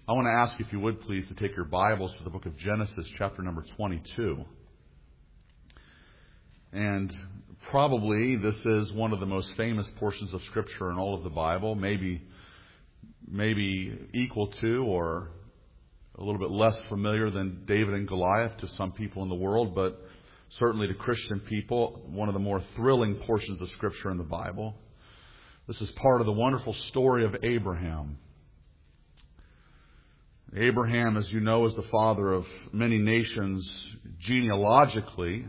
I want to ask, if you would please, to take your Bibles to the book of Genesis, chapter number 22. And probably this is one of the most famous portions of Scripture in all of the Bible, maybe equal to or a little bit less familiar than David and Goliath to some people in the world, but certainly to Christian people, one of the more thrilling portions of Scripture in the Bible. This is part of the wonderful story of Abraham. Abraham, as you know, is the father of many nations genealogically,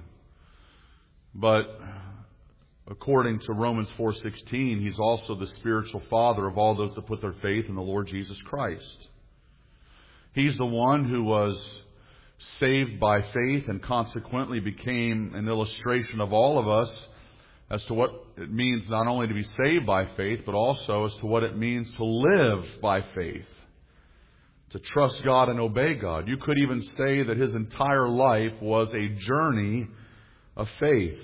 but according to Romans 4:16, he's also the spiritual father of all those that put their faith in the Lord Jesus Christ. He's the one who was saved by faith and consequently became an illustration of all of us as to what it means not only to be saved by faith, but also as to what it means to live by faith. To trust God and obey God. You could even say that his entire life was a journey of faith.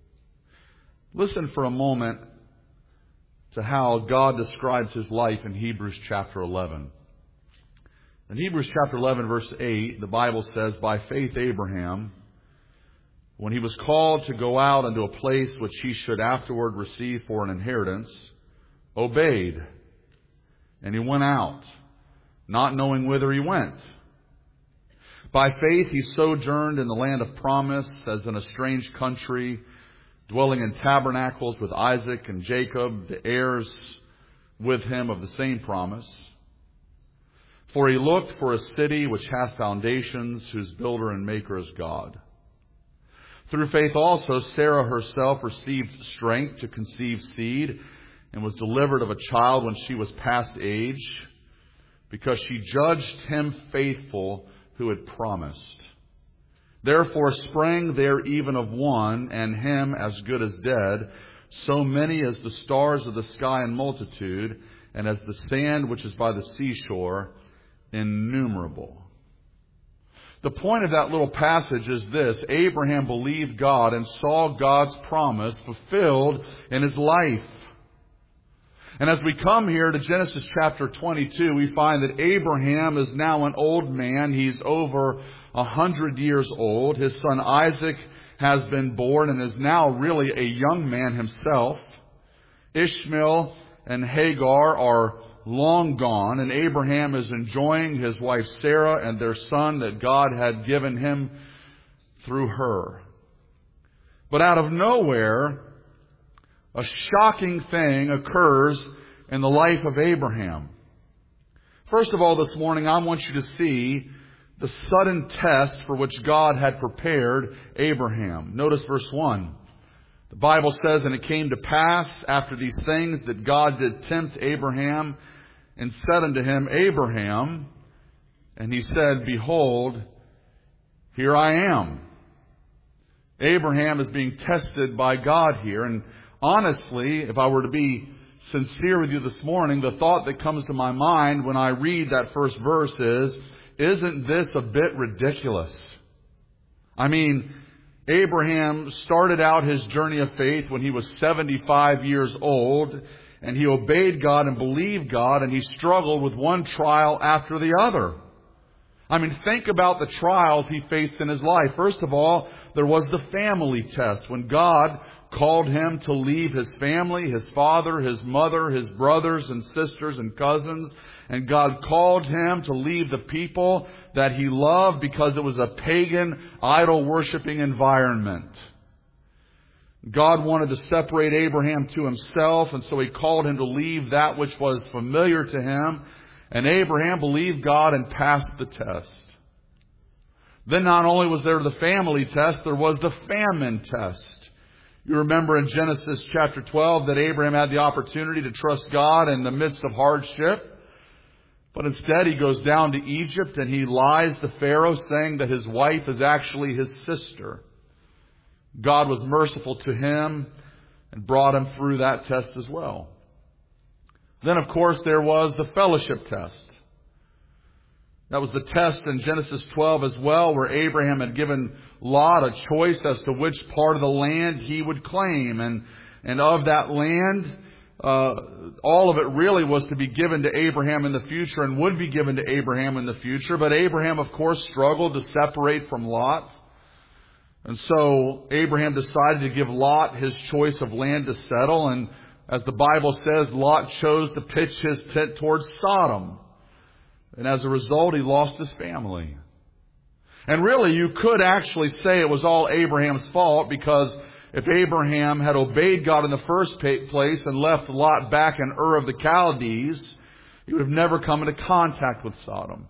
Listen for a moment to how God describes his life in Hebrews chapter 11. In Hebrews chapter 11, verse 8, the Bible says, "By faith Abraham, when he was called to go out into a place which he should afterward receive for an inheritance, obeyed, and he went out, not knowing whither he went. By faith he sojourned in the land of promise, as in a strange country, dwelling in tabernacles with Isaac and Jacob, the heirs with him of the same promise. For he looked for a city which hath foundations, whose builder and maker is God. Through faith also Sarah herself received strength to conceive seed, and was delivered of a child when she was past age, because she judged him faithful who had promised. Therefore sprang there even of one, and him as good as dead, so many as the stars of the sky in multitude, and as the sand which is by the seashore, innumerable." The point of that little passage is this: Abraham believed God and saw God's promise fulfilled in his life. And as we come here to Genesis chapter 22, we find that Abraham is now an old man. He's over 100 years old. His son Isaac has been born and is now really a young man himself. Ishmael and Hagar are long gone, and Abraham is enjoying his wife Sarah and their son that God had given him through her. But out of nowhere, a shocking thing occurs in the life of Abraham. First of all, this morning, I want you to see the sudden test for which God had prepared Abraham. Notice verse 1. The Bible says, "And it came to pass after these things that God did tempt Abraham, and said unto him, Abraham, and he said, Behold, here I am." Abraham is being tested by God here. And honestly, if I were to be sincere with you this morning, the thought that comes to my mind when I read that first verse is, isn't this a bit ridiculous? I mean, Abraham started out his journey of faith when he was 75 years old, and he obeyed God and believed God, and he struggled with one trial after the other. I mean, think about the trials he faced in his life. First of all, there was the family test when God called him to leave his family, his father, his mother, his brothers and sisters and cousins. And God called him to leave the people that he loved because it was a pagan, idol-worshiping environment. God wanted to separate Abraham to himself, and so he called him to leave that which was familiar to him. And Abraham believed God and passed the test. Then not only was there the family test, there was the famine test. You remember in Genesis chapter 12 that Abraham had the opportunity to trust God in the midst of hardship. But instead he goes down to Egypt and he lies to Pharaoh, saying that his wife is actually his sister. God was merciful to him and brought him through that test as well. Then, of course, there was the fellowship test. That was the test in Genesis 12 as well, where Abraham had given Lot a choice as to which part of the land he would claim. And of that land, all of it really was to be given to Abraham in the future and would be given to Abraham in the future. But Abraham, of course, struggled to separate from Lot. And so Abraham decided to give Lot his choice of land to settle. And as the Bible says, Lot chose to pitch his tent towards Sodom. And as a result, he lost his family. And really, you could actually say it was all Abraham's fault, because if Abraham had obeyed God in the first place and left Lot back in Ur of the Chaldees, he would have never come into contact with Sodom.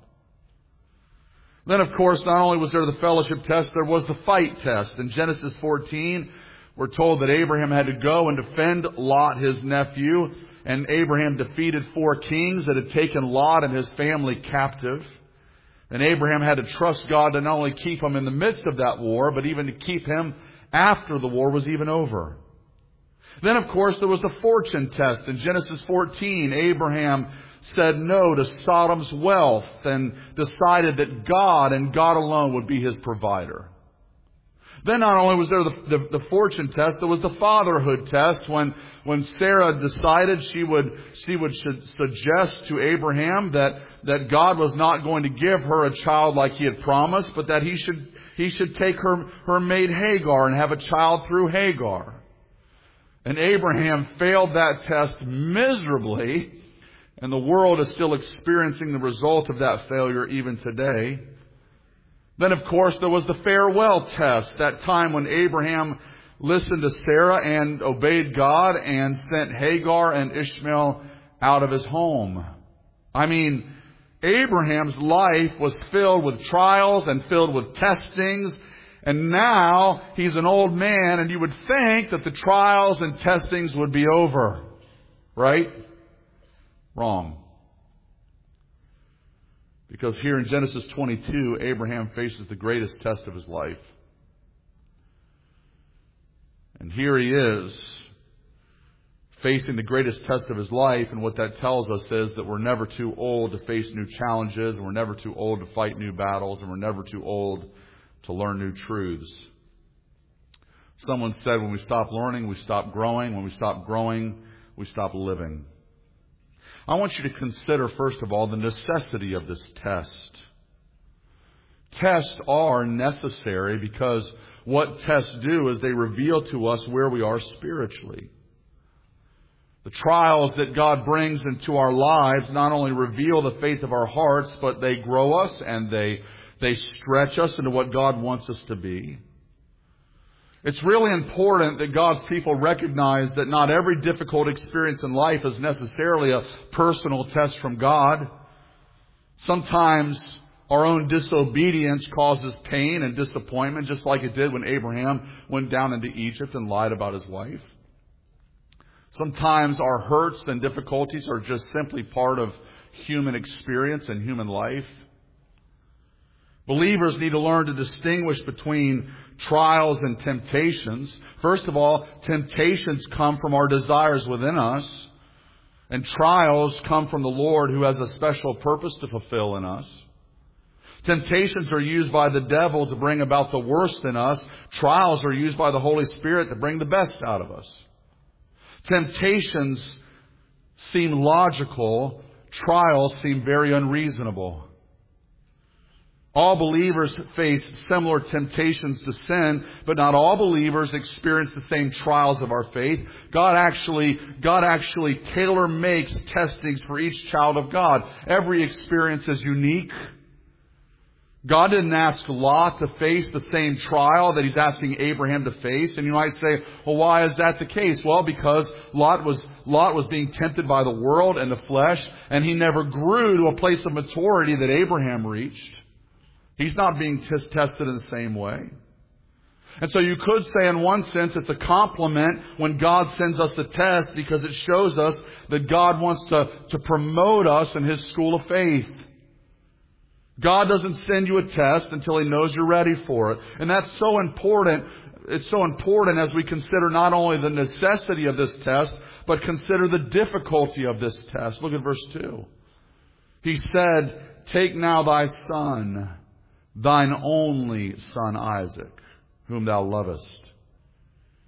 Then, of course, not only was there the fellowship test, there was the fight test. In Genesis 14, we're told that Abraham had to go and defend Lot, his nephew. And Abraham defeated 4 kings that had taken Lot and his family captive. And Abraham had to trust God to not only keep him in the midst of that war, but even to keep him after the war was even over. Then, of course, there was the fortune test. In Genesis 14, Abraham said no to Sodom's wealth and decided that God and God alone would be his provider. Then not only was there the fortune test, there was the fatherhood test when Sarah decided she would suggest to Abraham that God was not going to give her a child like he had promised, but that he should take her maid Hagar and have a child through Hagar. And Abraham failed that test miserably, and the world is still experiencing the result of that failure even today. Then, of course, there was the farewell test, that time when Abraham listened to Sarah and obeyed God and sent Hagar and Ishmael out of his home. I mean, Abraham's life was filled with trials and filled with testings, and now he's an old man, and you would think that the trials and testings would be over, right? Wrong. Because here in Genesis 22, Abraham faces the greatest test of his life. And here he is, facing the greatest test of his life, and what that tells us is that we're never too old to face new challenges, and we're never too old to fight new battles, and we're never too old to learn new truths. Someone said, when we stop learning, we stop growing. When we stop growing, we stop living. I want you to consider, first of all, the necessity of this test. Tests are necessary because what tests do is they reveal to us where we are spiritually. The trials that God brings into our lives not only reveal the faith of our hearts, but they grow us and they stretch us into what God wants us to be. It's really important that God's people recognize that not every difficult experience in life is necessarily a personal test from God. Sometimes our own disobedience causes pain and disappointment, just like it did when Abraham went down into Egypt and lied about his wife. Sometimes our hurts and difficulties are just simply part of human experience and human life. Believers need to learn to distinguish between trials and temptations. First of all, temptations come from our desires within us, and trials come from the Lord, who has a special purpose to fulfill in us. Temptations are used by the devil to bring about the worst in us. Trials are used by the Holy Spirit to bring the best out of us. Temptations seem logical. Trials seem very unreasonable. All believers face similar temptations to sin, but not all believers experience the same trials of our faith. God actually tailor makes testings for each child of God. Every experience is unique. God didn't ask Lot to face the same trial that He's asking Abraham to face. And you might say, well, why is that the case? Well, because Lot was being tempted by the world and the flesh, and he never grew to a place of maturity that Abraham reached. He's not being tested in the same way. And so you could say in one sense it's a compliment when God sends us a test, because it shows us that God wants to promote us in His school of faith. God doesn't send you a test until He knows you're ready for it. And that's so important. It's so important as we consider not only the necessity of this test, but consider the difficulty of this test. Look at verse 2. He said, "Take now thy son, thine only son Isaac, whom thou lovest,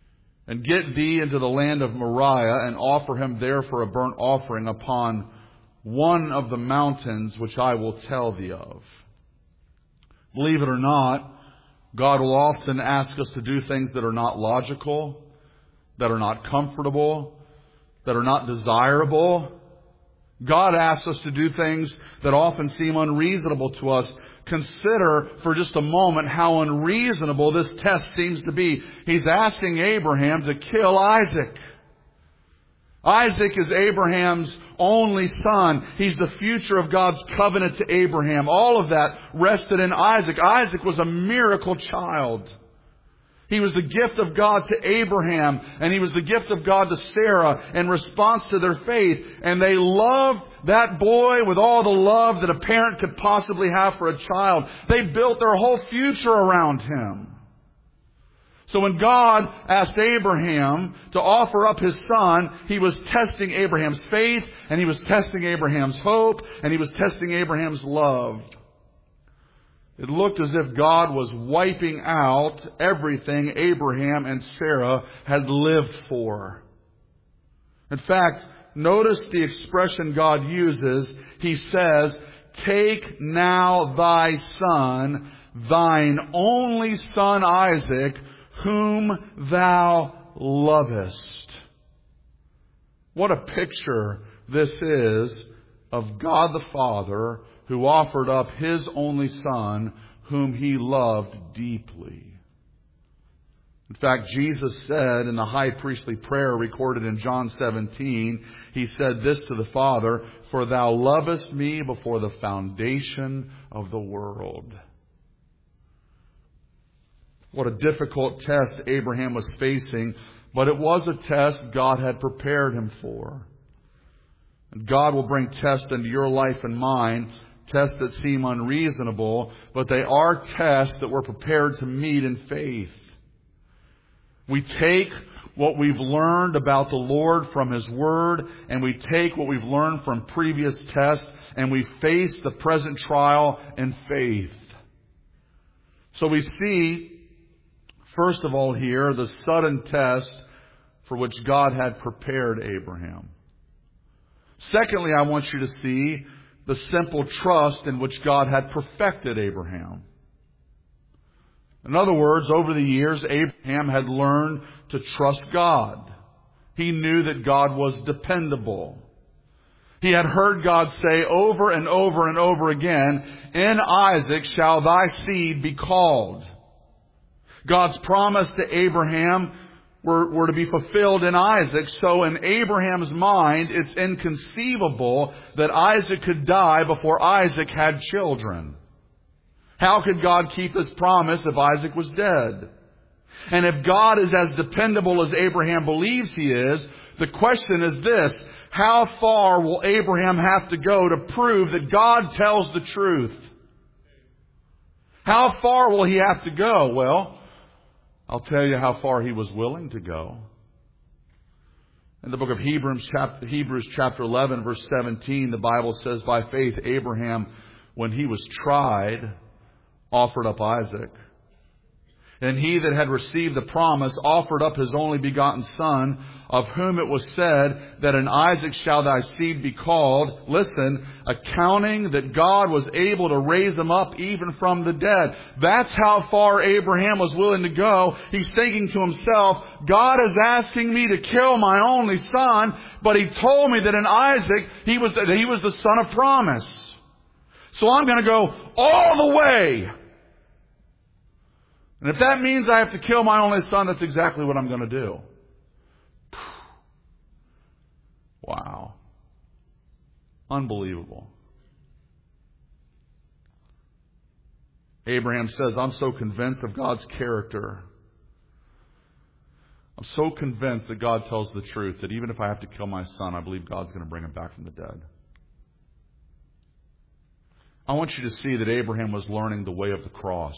and get thee into the land of Moriah, and offer him there for a burnt offering upon one of the mountains which I will tell thee of. Believe it or not, God will often ask us to do things that are not logical, that are not comfortable, that are not desirable. God asks us to do things that often seem unreasonable to us. Consider for just a moment how unreasonable this test seems to be. He's asking Abraham to kill Isaac. Isaac is Abraham's only son. He's the future of God's covenant to Abraham. All of that rested in Isaac. Isaac was a miracle child. He was the gift of God to Abraham, and he was the gift of God to Sarah in response to their faith. And they loved that boy with all the love that a parent could possibly have for a child. They built their whole future around him. So when God asked Abraham to offer up his son, he was testing Abraham's faith, and he was testing Abraham's hope, and he was testing Abraham's love. It looked as if God was wiping out everything Abraham and Sarah had lived for. In fact, notice the expression God uses. He says, "Take now thy son, thine only son Isaac, whom thou lovest." What a picture this is of God the Father, who offered up his only son, whom he loved deeply. In fact, Jesus said in the high priestly prayer recorded in John 17, he said this to the Father, "For thou lovest me before the foundation of the world." What a difficult test Abraham was facing, but it was a test God had prepared him for. And God will bring tests into your life and mine, tests that seem unreasonable, but they are tests that we're prepared to meet in faith. We take what we've learned about the Lord from His Word, and we take what we've learned from previous tests, and we face the present trial in faith. So we see, first of all here, the sudden test for which God had prepared Abraham. Secondly, I want you to see the simple trust in which God had perfected Abraham. In other words, over the years, Abraham had learned to trust God. He knew that God was dependable. He had heard God say over and over and over again, "In Isaac shall thy seed be called." God's promise to Abraham were to be fulfilled in Isaac. So in Abraham's mind, it's inconceivable that Isaac could die before Isaac had children. How could God keep His promise if Isaac was dead? And if God is as dependable as Abraham believes He is, the question is this: how far will Abraham have to go to prove that God tells the truth? How far will he have to go? Well, I'll tell you how far he was willing to go. In the book of Hebrews chapter 11, verse 17, the Bible says, "By faith Abraham, when he was tried, offered up Isaac. And he that had received the promise offered up his only begotten son, of whom it was said that in Isaac shall thy seed be called." Listen, accounting that God was able to raise him up even from the dead. That's how far Abraham was willing to go. He's thinking to himself, God is asking me to kill my only son, but He told me that in Isaac he was the son of promise. So I'm going to go all the way. And if that means I have to kill my only son, that's exactly what I'm going to do. Wow. Unbelievable. Abraham says, I'm so convinced of God's character. I'm so convinced that God tells the truth that even if I have to kill my son, I believe God's going to bring him back from the dead. I want you to see that Abraham was learning the way of the cross.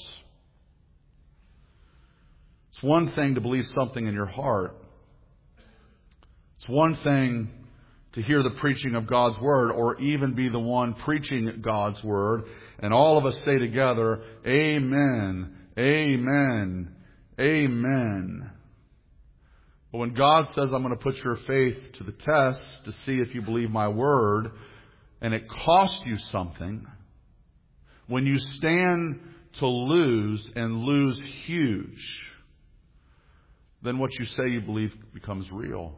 It's one thing to believe something in your heart. It's one thing to hear the preaching of God's Word, or even be the one preaching God's Word, and all of us say together, Amen, Amen, Amen. But when God says, I'm going to put your faith to the test to see if you believe my word, and it costs you something, when you stand to lose and lose huge, then what you say you believe becomes real.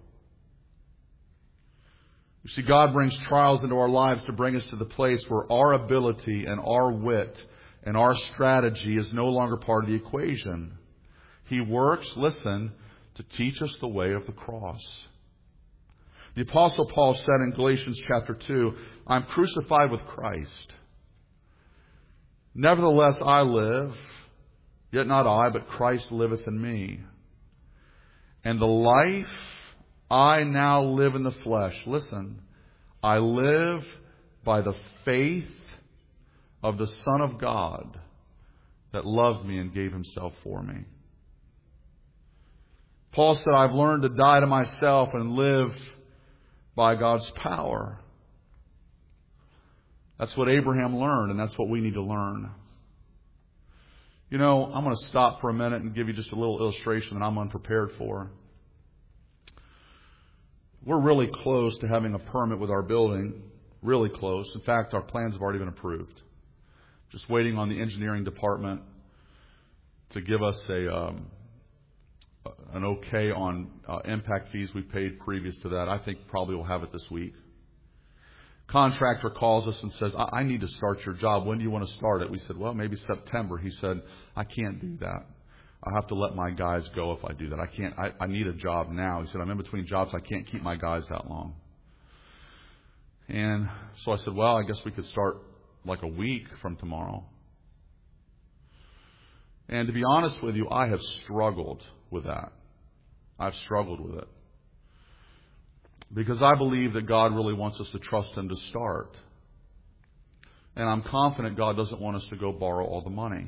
You see, God brings trials into our lives to bring us to the place where our ability and our wit and our strategy is no longer part of the equation. He works, listen, to teach us the way of the cross. The Apostle Paul said in Galatians chapter 2, I'm crucified with Christ. Nevertheless I live, yet not I, but Christ liveth in me. And the life I now live in the flesh, listen, I live by the faith of the Son of God that loved me and gave himself for me. Paul said, I've learned to die to myself and live by God's power. That's what Abraham learned, and that's what we need to learn. You know, I'm going to stop for a minute and give you just a little illustration that I'm unprepared for. We're really close to having a permit with our building. Really close. In fact, our plans have already been approved. Just waiting on the engineering department to give us an okay on impact fees we paid previous to that. I think probably we'll have it this week. Contractor calls us and says, I need to start your job. When do you want to start it? We said, well, maybe September. He said, I can't do that. I have to let my guys go if I do that. I need a job now. He said, I'm in between jobs. I can't keep my guys that long. And so I said, well, I guess we could start like a week from tomorrow. And to be honest with you, I have struggled with that. I've struggled with it. Because I believe that God really wants us to trust Him to start. And I'm confident God doesn't want us to go borrow all the money.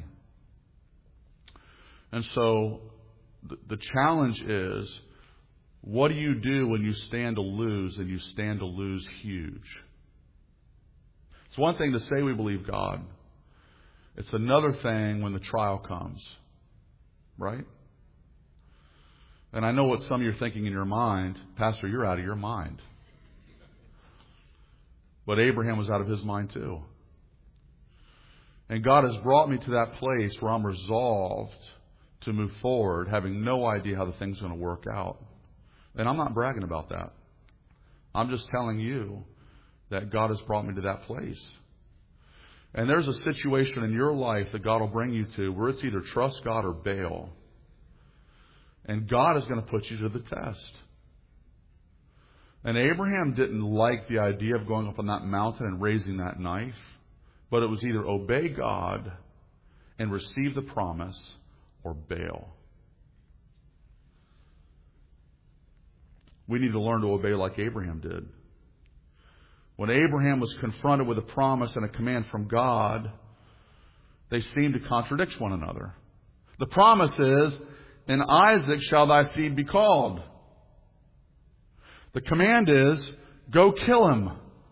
And so the challenge is, what do you do when you stand to lose, and you stand to lose huge? It's one thing to say we believe God. It's another thing when the trial comes. Right? And I know what some of you are thinking in your mind. Pastor, you're out of your mind. But Abraham was out of his mind too. And God has brought me to that place where I'm resolved to move forward, having no idea how the thing's going to work out. And I'm not bragging about that. I'm just telling you that God has brought me to that place. And there's a situation in your life that God will bring you to where it's either trust God or bail. And God is going to put you to the test. And Abraham didn't like the idea of going up on that mountain and raising that knife. But it was either obey God and receive the promise or bail. We need to learn to obey like Abraham did. When Abraham was confronted with a promise and a command from God, they seemed to contradict one another. The promise is, in Isaac shall thy seed be called. The command is, go kill him.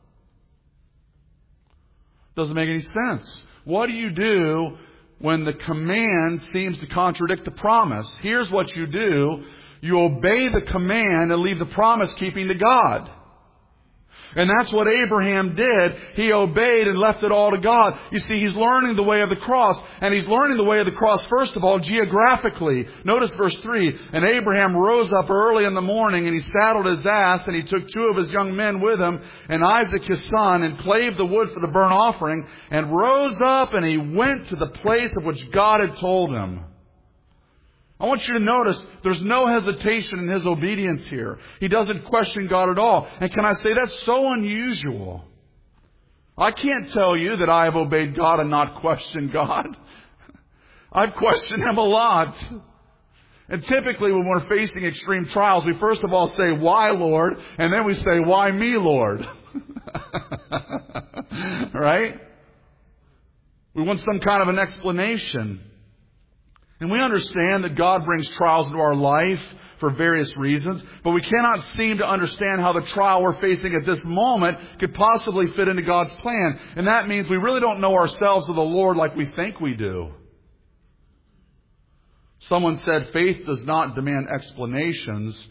Doesn't make any sense. What do you do when the command seems to contradict the promise? Here's what you do. You obey the command and leave the promise keeping to God. And that's what Abraham did. He obeyed and left it all to God. You see, he's learning the way of the cross. And he's learning the way of the cross, first of all, geographically. Notice verse 3. And Abraham rose up early in the morning, and he saddled his ass, and he took 2 of his young men with him, and Isaac his son, and clave the wood for the burnt offering, and rose up, and he went to the place of which God had told him. I want you to notice there's no hesitation in his obedience here. He doesn't question God at all. And can I say that's so unusual? I can't tell you that I have obeyed God and not questioned God. I've questioned Him a lot. And typically when we're facing extreme trials, we first of all say, why, Lord? And then we say, why me, Lord? Right? We want some kind of an explanation. And we understand that God brings trials into our life for various reasons, but we cannot seem to understand how the trial we're facing at this moment could possibly fit into God's plan. And that means we really don't know ourselves or the Lord like we think we do. Someone said faith does not demand explanations,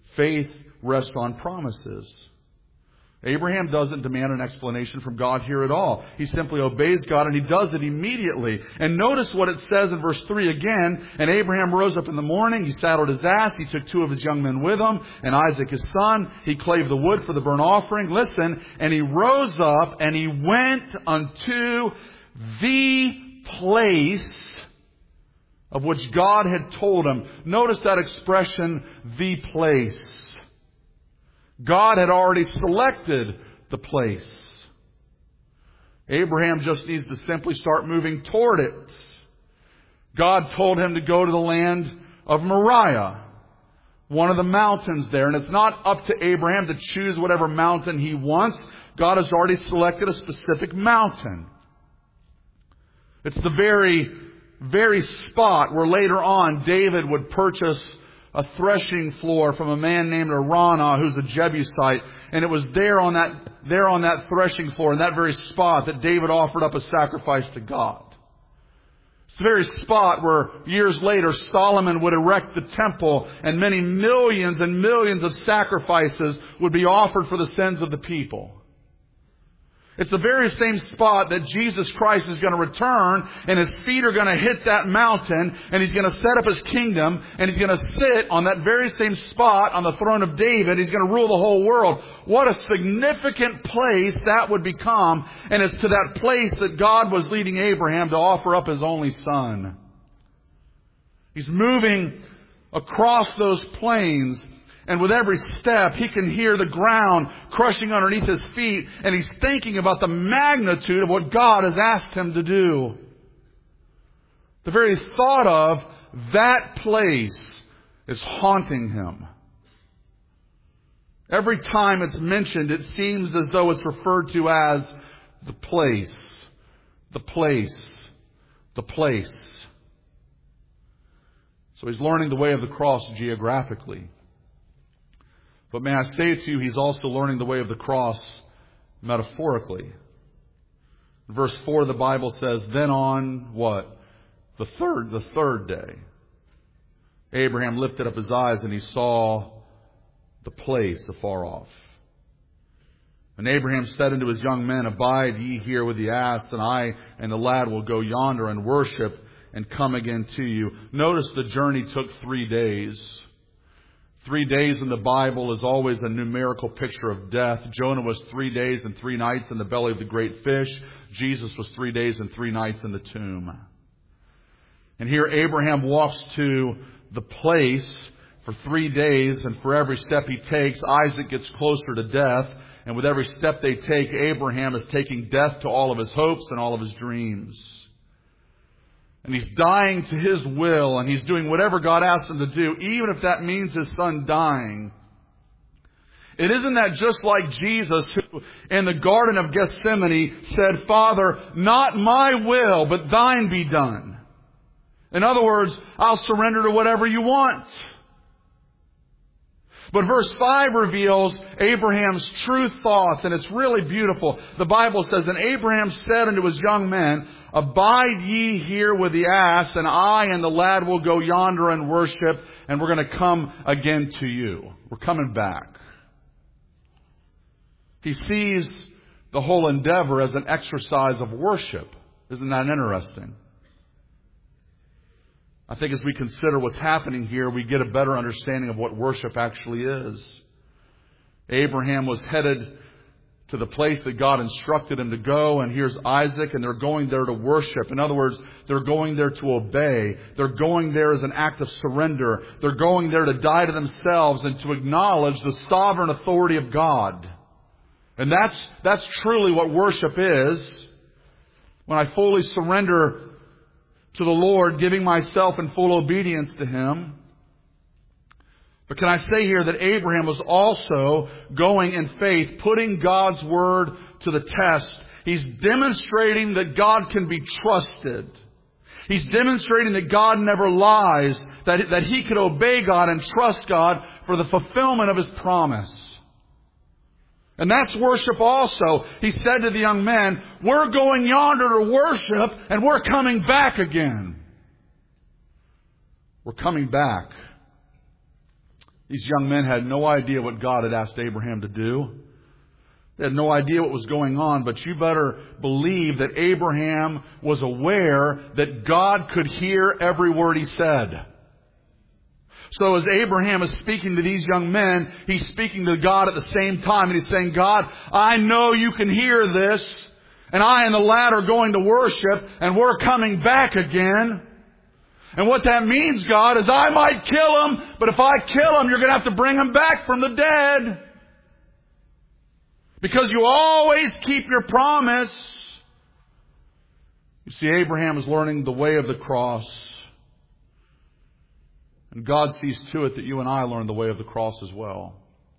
Faith rests on promises. Abraham doesn't demand an explanation from God here at all. He simply obeys God, and he does it immediately. And notice what it says in verse 3 again. And Abraham rose up in the morning. He saddled his ass. He took 2 of his young men with him, and Isaac his son. He clave the wood for the burnt offering. Listen, and he rose up and he went unto the place of which God had told him. Notice that expression, the place. God had already selected the place. Abraham just needs to simply start moving toward it. God told him to go to the land of Moriah, one of the mountains there. And it's not up to Abraham to choose whatever mountain he wants. God has already selected a specific mountain. It's the very spot where later on David would purchase a threshing floor from a man named Araunah, who's a Jebusite. And it was there on that threshing floor, in that very spot, that David offered up a sacrifice to God. It's the very spot where years later Solomon would erect the temple, and many millions and millions of sacrifices would be offered for the sins of the people. It's the very same spot that Jesus Christ is going to return, and His feet are going to hit that mountain, and He's going to set up His kingdom, and He's going to sit on that very same spot on the throne of David. He's going to rule the whole world. What a significant place that would become, and it's to that place that God was leading Abraham to offer up His only son. He's moving across those plains, and with every step, he can hear the ground crushing underneath his feet. And he's thinking about the magnitude of what God has asked him to do. The very thought of that place is haunting him. Every time it's mentioned, it seems as though it's referred to as the place. The place. The place. So he's learning the way of the cross geographically. But may I say to you, he's also learning the way of the cross metaphorically. In verse 4, the Bible says, then on what? The third day, Abraham lifted up his eyes and he saw the place afar off. And Abraham said unto his young men, abide ye here with the ass, and I and the lad will go yonder and worship and come again to you. Notice the journey took 3 days. 3 days in the Bible is always a numerical picture of death. Jonah was 3 days and 3 nights in the belly of the great fish. Jesus was 3 days and 3 nights in the tomb. And here Abraham walks to the place for 3 days, and for every step he takes, Isaac gets closer to death. And with every step they take, Abraham is taking death to all of his hopes and all of his dreams. And he's dying to his will, and he's doing whatever God asks him to do, even if that means his son dying. It isn't that just like Jesus, who in the Garden of Gethsemane said, Father, not my will, but thine be done. In other words, I'll surrender to whatever you want. But verse 5 reveals Abraham's true thoughts, and it's really beautiful. The Bible says, and Abraham said unto his young men, abide ye here with the ass, and I and the lad will go yonder and worship, and we're going to come again to you. We're coming back. He sees the whole endeavor as an exercise of worship. Isn't that interesting? I think as we consider what's happening here, we get a better understanding of what worship actually is. Abraham was headed to the place that God instructed him to go, and here's Isaac, and they're going there to worship. In other words, they're going there to obey. They're going there as an act of surrender. They're going there to die to themselves and to acknowledge the sovereign authority of God. And that's truly what worship is. When I fully surrender to the Lord, giving myself in full obedience to Him. But can I say here that Abraham was also going in faith, putting God's Word to the test. He's demonstrating that God can be trusted. He's demonstrating that God never lies, that he could obey God and trust God for the fulfillment of His promise. And that's worship also. He said to the young men, we're going yonder to worship, and we're coming back again. We're coming back. These young men had no idea what God had asked Abraham to do. They had no idea what was going on, but you better believe that Abraham was aware that God could hear every word he said. So as Abraham is speaking to these young men, he's speaking to God at the same time, and he's saying, God, I know you can hear this, and I and the lad are going to worship, and we're coming back again. And what that means, God, is I might kill him, but if I kill him, you're going to have to bring him back from the dead. Because you always keep your promise. You see, Abraham is learning the way of the cross. And God sees to it that you and I learn the way of the cross as well.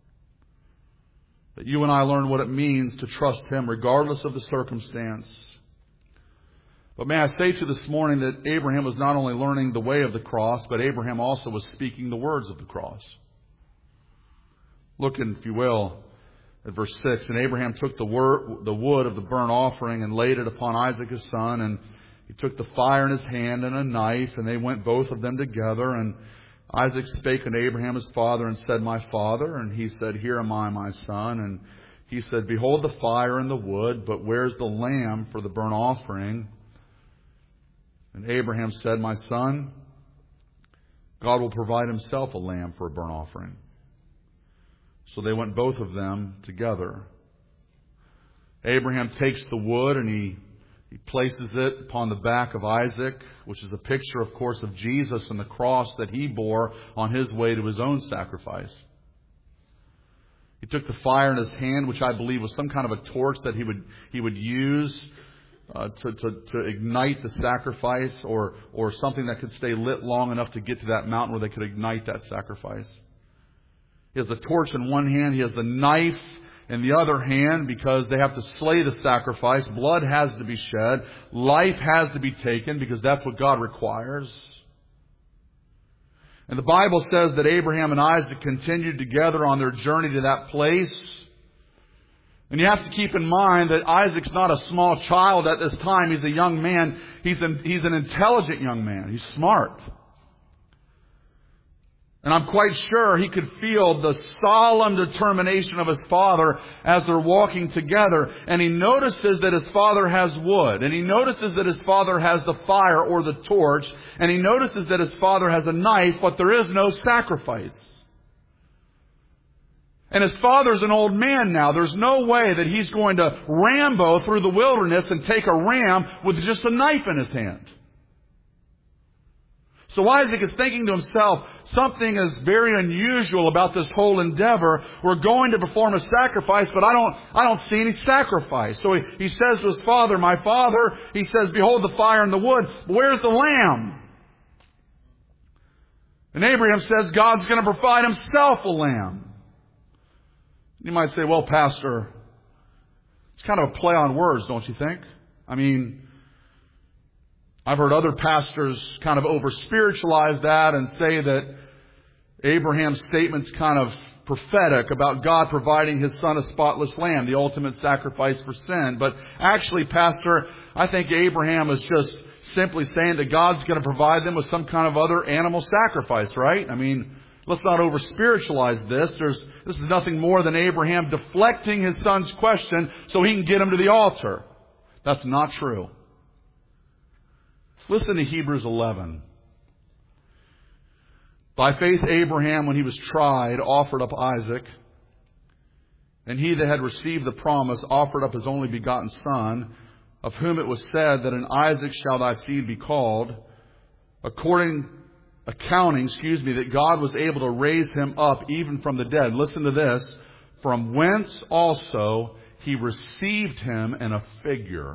That you and I learn what it means to trust Him regardless of the circumstance. But may I say to you this morning that Abraham was not only learning the way of the cross, but Abraham also was speaking the words of the cross. Look, if you will, at verse 6. And Abraham took the wood of the burnt offering and laid it upon Isaac his son. And he took the fire in his hand and a knife, and they went both of them together. And Isaac spake unto Abraham his father and said, My father. And he said, Here am I, my son. And he said, Behold the fire and the wood, but where's the lamb for the burnt offering? And Abraham said, My son, God will provide Himself a lamb for a burnt offering. So they went both of them together. Abraham takes the wood and he places it upon the back of Isaac, which is a picture, of course, of Jesus and the cross that He bore on His way to His own sacrifice. He took the fire in his hand, which I believe was some kind of a torch that he would use to ignite the sacrifice, or something that could stay lit long enough to get to that mountain where they could ignite that sacrifice. He has the torch in one hand. He has the knife in the other hand, because they have to slay the sacrifice. Blood has to be shed. Life has to be taken, because that's what God requires. And the Bible says that Abraham and Isaac continued together on their journey to that place. And you have to keep in mind that Isaac's not a small child at this time. He's a young man. He's an intelligent young man. He's smart. And I'm quite sure he could feel the solemn determination of his father as they're walking together. And he notices that his father has wood. And he notices that his father has the fire or the torch. And he notices that his father has a knife, but there is no sacrifice. And his father's an old man now. There's no way that he's going to Rambo through the wilderness and take a ram with just a knife in his hand. So Isaac is thinking to himself, something is very unusual about this whole endeavor. We're going to perform a sacrifice, but I don't see any sacrifice. So he says to his father, My father, he says, Behold the fire and the wood. Where's the lamb? And Abraham says, God's going to provide Himself a lamb. You might say, well, Pastor, it's kind of a play on words, don't you think? I mean, I've heard other pastors kind of over-spiritualize that and say that Abraham's statement's kind of prophetic about God providing His son a spotless lamb, the ultimate sacrifice for sin. But actually, Pastor, I think Abraham is just simply saying that God's going to provide them with some kind of other animal sacrifice, right? I mean, let's not over-spiritualize this. This is nothing more than Abraham deflecting his son's question so he can get him to the altar. That's not true. Listen to Hebrews 11. By faith Abraham, when he was tried, offered up Isaac. And he that had received the promise offered up his only begotten son, of whom it was said that in Isaac shall thy seed be called, accounting that God was able to raise him up even from the dead. Listen to this. From whence also he received him in a figure.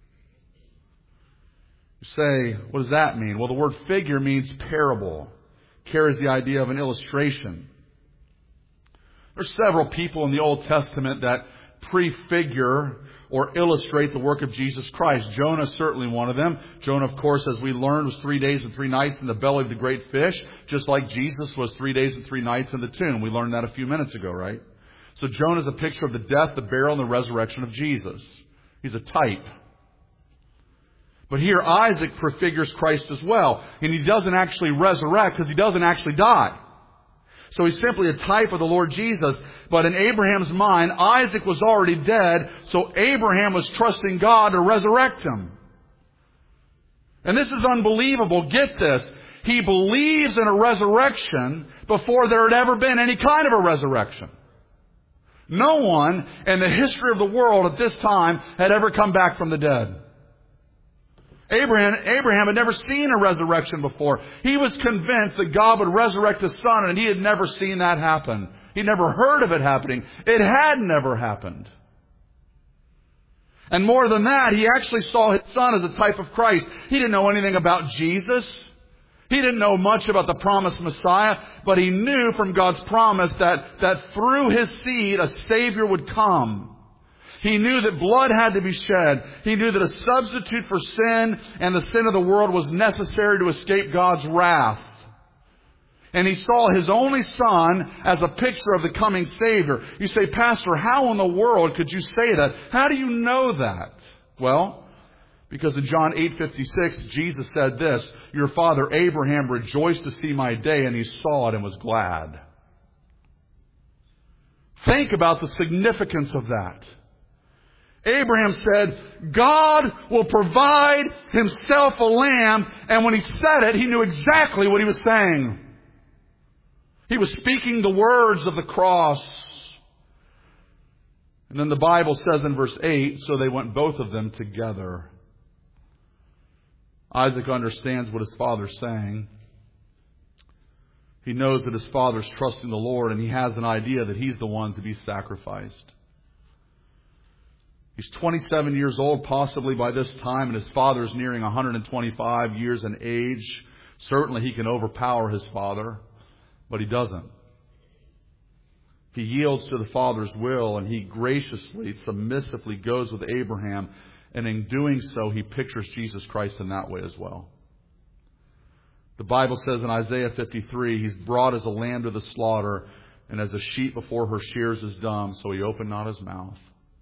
You say, what does that mean? Well, the word figure means parable. Carries the idea of an illustration. There's several people in the Old Testament that prefigure or illustrate the work of Jesus Christ. Jonah is certainly one of them. Jonah, of course, as we learned, was 3 days and 3 nights in the belly of the great fish, just like Jesus was 3 days and 3 nights in the tomb. We learned that a few minutes ago, right? So Jonah is a picture of the death, the burial, and the resurrection of Jesus. He's a type. But here Isaac prefigures Christ as well. And he doesn't actually resurrect because he doesn't actually die. So he's simply a type of the Lord Jesus. But in Abraham's mind, Isaac was already dead, so Abraham was trusting God to resurrect him. And this is unbelievable. Get this. He believes in a resurrection before there had ever been any kind of a resurrection. No one in the history of the world at this time had ever come back from the dead. Abraham had never seen a resurrection before. He was convinced that God would resurrect his son, and he had never seen that happen. He'd never heard of it happening. It had never happened. And more than that, he actually saw his son as a type of Christ. He didn't know anything about Jesus. He didn't know much about the promised Messiah, but he knew from God's promise that through his seed a Savior would come. He knew that blood had to be shed. He knew that a substitute for sin and the sin of the world was necessary to escape God's wrath. And he saw his only son as a picture of the coming Savior. You say, Pastor, how in the world could you say that? How do you know that? Well, because in John 8:56, Jesus said this, your father Abraham rejoiced to see my day, and he saw it and was glad. Think about the significance of that. Abraham said, God will provide himself a lamb. And when he said it, he knew exactly what he was saying. He was speaking the words of the cross. And then the Bible says in verse 8, so they went both of them together. Isaac understands what his father's saying. He knows that his father's trusting the Lord, and he has an idea that he's the one to be sacrificed. He's 27 years old, possibly by this time, and his father's nearing 125 years in age. Certainly he can overpower his father, but he doesn't. He yields to the father's will, and he graciously, submissively goes with Abraham, and in doing so, he pictures Jesus Christ in that way as well. The Bible says in Isaiah 53, he's brought as a lamb to the slaughter, and as a sheep before her shears is dumb, so he opened not his mouth.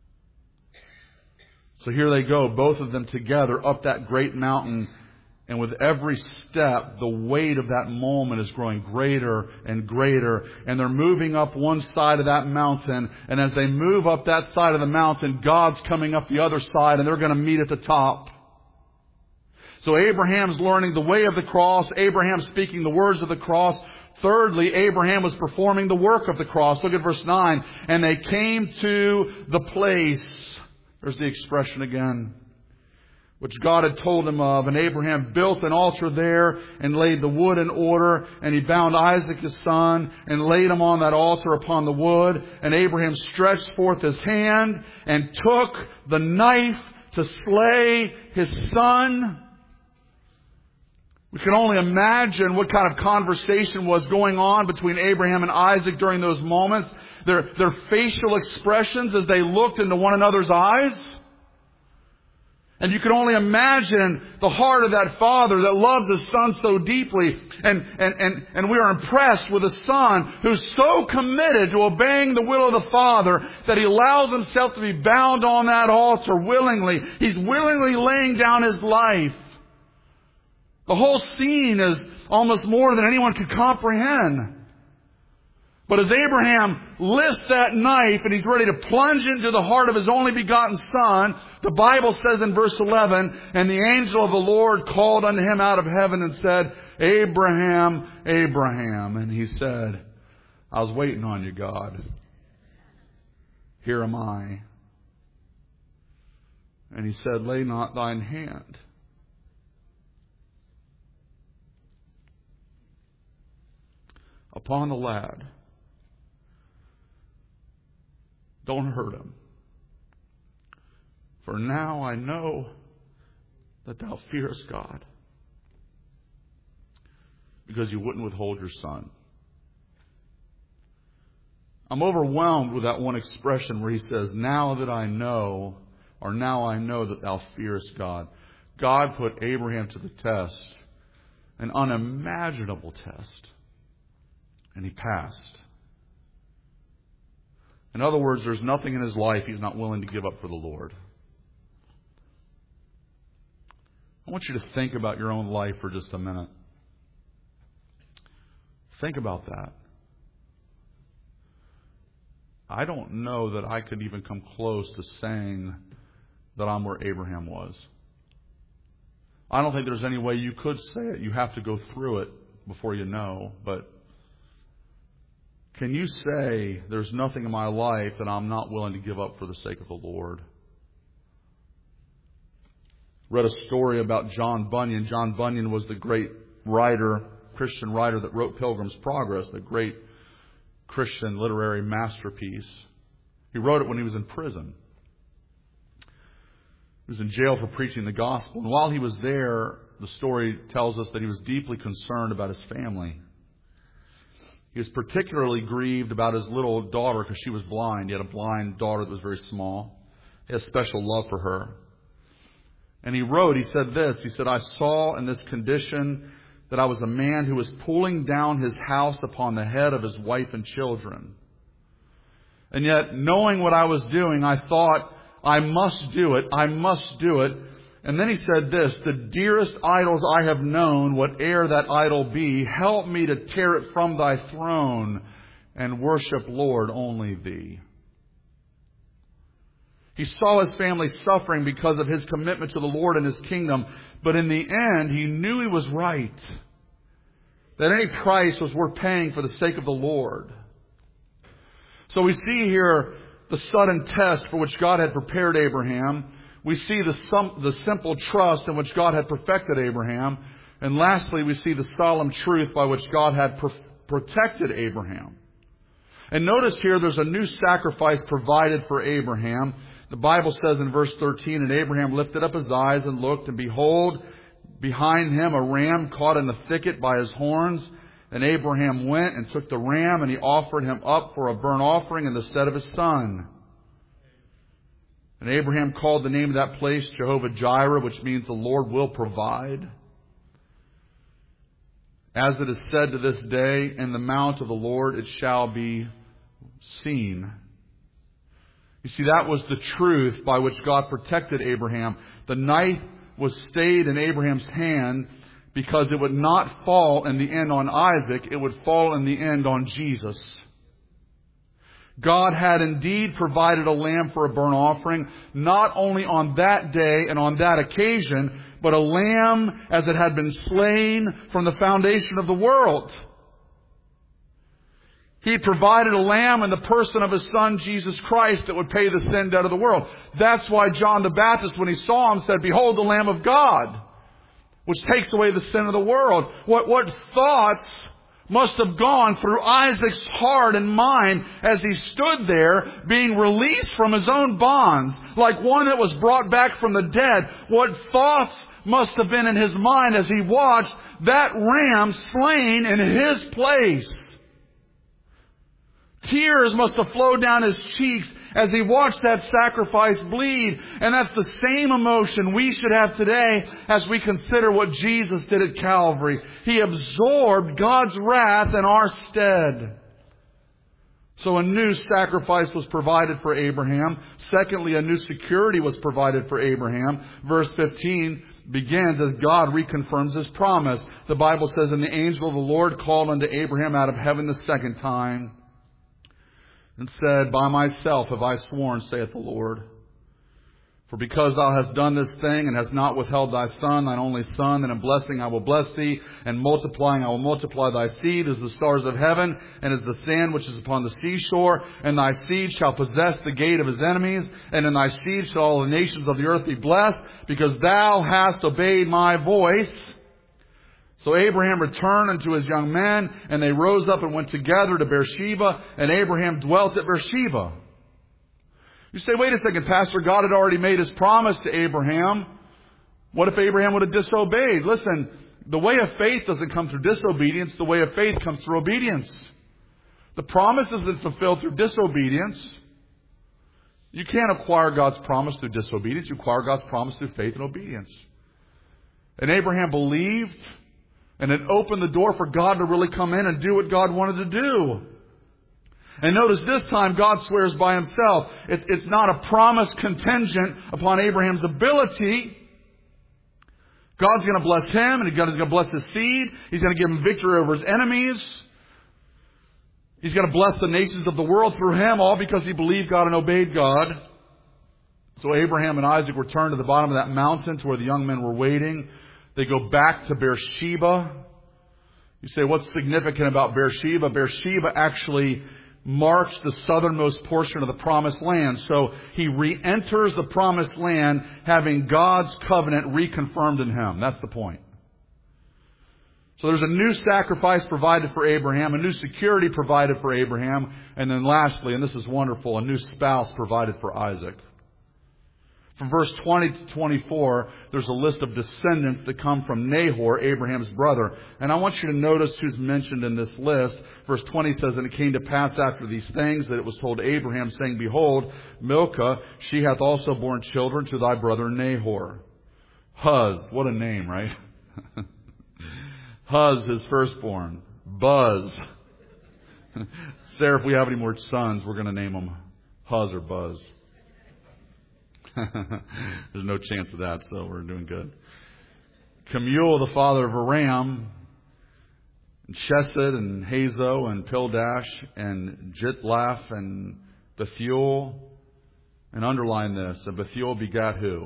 So here they go, both of them together up that great mountain. And with every step, the weight of that moment is growing greater and greater. And they're moving up one side of that mountain. And as they move up that side of the mountain, God's coming up the other side, and they're going to meet at the top. So Abraham's learning the way of the cross. Abraham's speaking the words of the cross. Thirdly, Abraham was performing the work of the cross. Look at verse 9. And they came to the place. There's the expression again, which God had told him of. And Abraham built an altar there and laid the wood in order. And he bound Isaac his son and laid him on that altar upon the wood. And Abraham stretched forth his hand and took the knife to slay his son. We can only imagine what kind of conversation was going on between Abraham and Isaac during those moments. Their facial expressions as they looked into one another's eyes. And you can only imagine the heart of that father that loves his son so deeply. And we are impressed with a son who's so committed to obeying the will of the Father that he allows himself to be bound on that altar willingly. He's willingly laying down his life. The whole scene is almost more than anyone could comprehend. But as Abraham lifts that knife and he's ready to plunge into the heart of his only begotten son, the Bible says in verse 11, and the angel of the Lord called unto him out of heaven and said, Abraham, Abraham. And he said, I was waiting on you, God. Here am I. And he said, lay not thine hand upon the lad. Don't hurt him. For now I know that thou fearest God, because you wouldn't withhold your son. I'm overwhelmed with that one expression where he says, now that I know, or now I know that thou fearest God. God put Abraham to the test, an unimaginable test, and he passed. In other words, there's nothing in his life he's not willing to give up for the Lord. I want you to think about your own life for just a minute. Think about that. I don't know that I could even come close to saying that I'm where Abraham was. I don't think there's any way you could say it. You have to go through it before you know. But can you say there's nothing in my life that I'm not willing to give up for the sake of the Lord? Read a story about John Bunyan. John Bunyan was the great writer, Christian writer that wrote Pilgrim's Progress, the great Christian literary masterpiece. He wrote it when he was in prison. He was in jail for preaching the gospel. And while he was there, the story tells us that he was deeply concerned about his family. He was particularly grieved about his little daughter because she was blind. He had a blind daughter that was very small. He had a special love for her. And he wrote, he said this, he said, I saw in this condition that I was a man who was pulling down his house upon the head of his wife and children. And yet, knowing what I was doing, I thought, I must do it. I must do it. And then he said this, the dearest idols I have known, whate'er that idol be, help me to tear it from thy throne and worship, Lord, only thee. He saw his family suffering because of his commitment to the Lord and his kingdom. But in the end, he knew he was right. That any price was worth paying for the sake of the Lord. So we see here the sudden test for which God had prepared Abraham. We see the simple trust in which God had perfected Abraham. And lastly, we see the solemn truth by which God had protected Abraham. And notice here there's a new sacrifice provided for Abraham. The Bible says in verse 13, and Abraham lifted up his eyes and looked, and behold, behind him a ram caught in the thicket by his horns. And Abraham went and took the ram, and he offered him up for a burnt offering in the stead of his son. And Abraham called the name of that place Jehovah Jireh, which means the Lord will provide. As it is said to this day, in the mount of the Lord it shall be seen. You see, that was the truth by which God protected Abraham. The knife was stayed in Abraham's hand because it would not fall in the end on Isaac. It would fall in the end on Jesus. God had indeed provided a lamb for a burnt offering, not only on that day and on that occasion, but a lamb as it had been slain from the foundation of the world. He provided a lamb in the person of His Son, Jesus Christ, that would pay the sin debt of the world. That's why John the Baptist, when he saw Him, said, behold the Lamb of God, which takes away the sin of the world. What thoughts must have gone through Isaac's heart and mind as he stood there being released from his own bonds, like one that was brought back from the dead. What thoughts must have been in his mind as he watched that ram slain in his place. Tears must have flowed down his cheeks as he watched that sacrifice bleed. And that's the same emotion we should have today as we consider what Jesus did at Calvary. He absorbed God's wrath in our stead. So a new sacrifice was provided for Abraham. Secondly, a new security was provided for Abraham. Verse 15 begins as God reconfirms His promise. The Bible says, and the angel of the Lord called unto Abraham out of heaven the second time, and said, by myself have I sworn, saith the Lord. For because thou hast done this thing, and hast not withheld thy son, thine only son, then in blessing I will bless thee, and multiplying I will multiply thy seed as the stars of heaven, and as the sand which is upon the seashore. And thy seed shall possess the gate of his enemies, and in thy seed shall all the nations of the earth be blessed, because thou hast obeyed my voice. So Abraham returned unto his young men, and they rose up and went together to Beersheba, and Abraham dwelt at Beersheba. You say, wait a second, Pastor, God had already made His promise to Abraham. What if Abraham would have disobeyed? Listen, the way of faith doesn't come through disobedience. The way of faith comes through obedience. The promise isn't fulfilled through disobedience. You can't acquire God's promise through disobedience. You acquire God's promise through faith and obedience. And Abraham believed, and it opened the door for God to really come in and do what God wanted to do. And notice this time God swears by Himself. It's not a promise contingent upon Abraham's ability. God's going to bless him, and God's going to bless his seed. He's going to give him victory over his enemies. He's going to bless the nations of the world through him, all because he believed God and obeyed God. So Abraham and Isaac returned to the bottom of that mountain to where the young men were waiting. They go back to Beersheba. You say, what's significant about Beersheba? Beersheba actually marks the southernmost portion of the promised land. So he re-enters the promised land having God's covenant reconfirmed in him. That's the point. So there's a new sacrifice provided for Abraham, a new security provided for Abraham, and then lastly, and this is wonderful, a new spouse provided for Isaac. From verse 20 to 24, there's a list of descendants that come from Nahor, Abraham's brother. And I want you to notice who's mentioned in this list. Verse 20 says, And it came to pass after these things that it was told Abraham, saying, Behold, Milcah, she hath also borne children to thy brother Nahor. Huz, what a name, right? Huz, his firstborn. Buzz. Sarah, if we have any more sons, we're going to name them Huz or Buzz. There's no chance of that, so we're doing good. Kemuel, the father of Aram, and Chesed, and Hazo, and Pildash, and Jitlaph, and Bethuel. And underline this, and Bethuel begat who?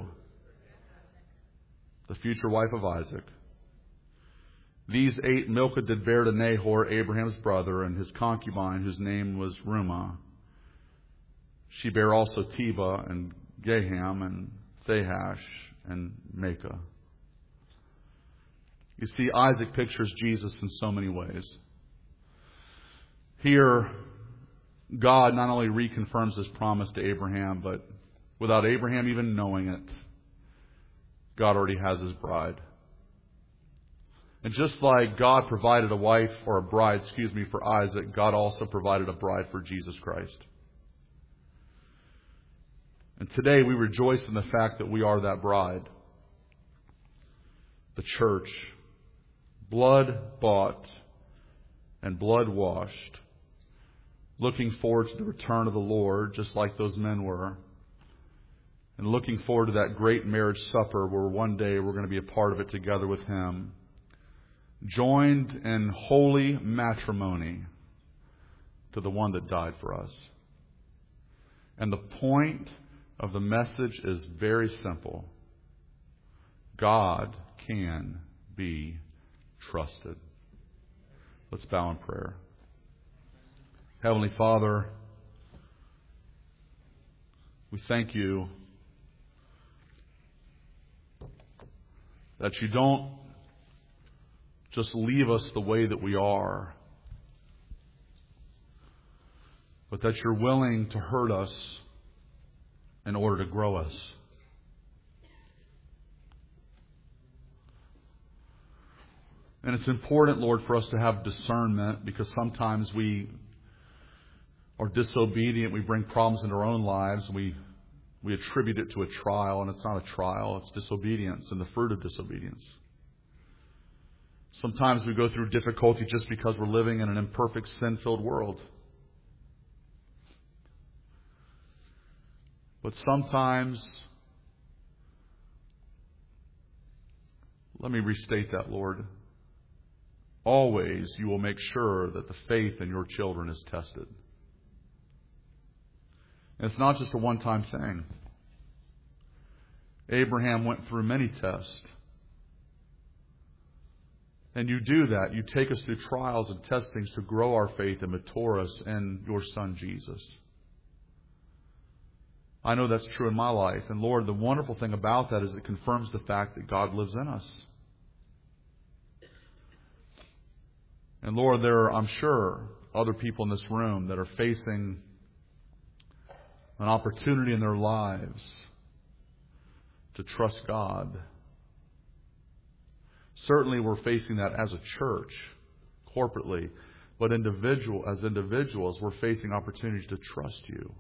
The future wife of Isaac. These 8 Milcah did bear to Nahor, Abraham's brother, and his concubine, whose name was Reumah. She bare also Tebah, and Gaham, and Thahash, and Maacah. You see, Isaac pictures Jesus in so many ways. Here, God not only reconfirms His promise to Abraham, but without Abraham even knowing it, God already has His bride. And just like God provided a wife or a bride, for Isaac, God also provided a bride for Jesus Christ. And today we rejoice in the fact that we are that bride. The church, blood bought and blood washed, looking forward to the return of the Lord, just like those men were, and looking forward to that great marriage supper where one day we're going to be a part of it together with Him, joined in holy matrimony to the one that died for us. And the point of the message is very simple. God can be trusted. Let's bow in prayer. Heavenly Father, we thank You that You don't just leave us the way that we are, but that You're willing to hurt us in order to grow us. And it's important, Lord, for us to have discernment, because sometimes we are disobedient. We bring problems into our own lives. We attribute it to a trial, and it's not a trial. It's disobedience and the fruit of disobedience. Sometimes we go through difficulty just because we're living in an imperfect, sin-filled world. But sometimes, let me restate that, Lord. Always You will make sure that the faith in Your children is tested. And it's not just a one-time thing. Abraham went through many tests. And You do that. You take us through trials and testings to grow our faith and mature us in Your Son, Jesus. I know that's true in my life. And Lord, the wonderful thing about that is it confirms the fact that God lives in us. And Lord, there are, I'm sure, other people in this room that are facing an opportunity in their lives to trust God. Certainly we're facing that as a church, corporately. But as individuals, we're facing opportunities to trust You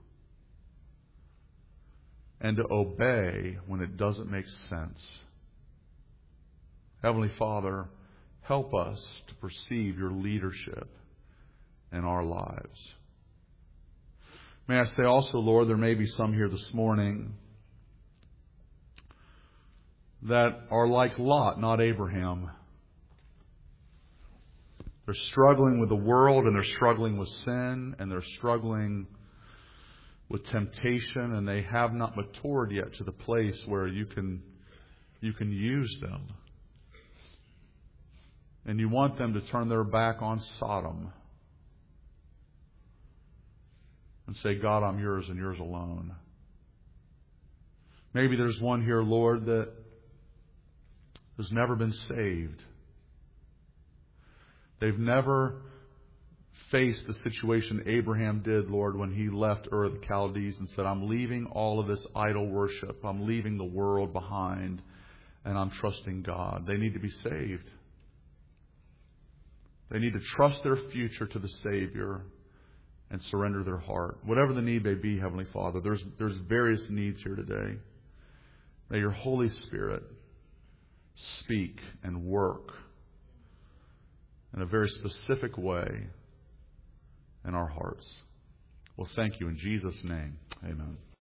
and to obey when it doesn't make sense. Heavenly Father, help us to perceive Your leadership in our lives. May I say also, Lord, there may be some here this morning that are like Lot, not Abraham. They're struggling with the world, and they're struggling with sin, and they're struggling with temptation, and they have not matured yet to the place where you can use them. And you want them to turn their back on Sodom and say, God, I'm yours and yours alone. Maybe there's one here, Lord, that has never been saved. They've never faced the situation Abraham did, Lord, when he left Ur of the Chaldees and said, I'm leaving all of this idol worship. I'm leaving the world behind, and I'm trusting God. They need to be saved. They need to trust their future to the Savior and surrender their heart. Whatever the need may be, Heavenly Father, there's various needs here today. May your Holy Spirit speak and work in a very specific way in our hearts. Well, thank you in Jesus' name. Amen.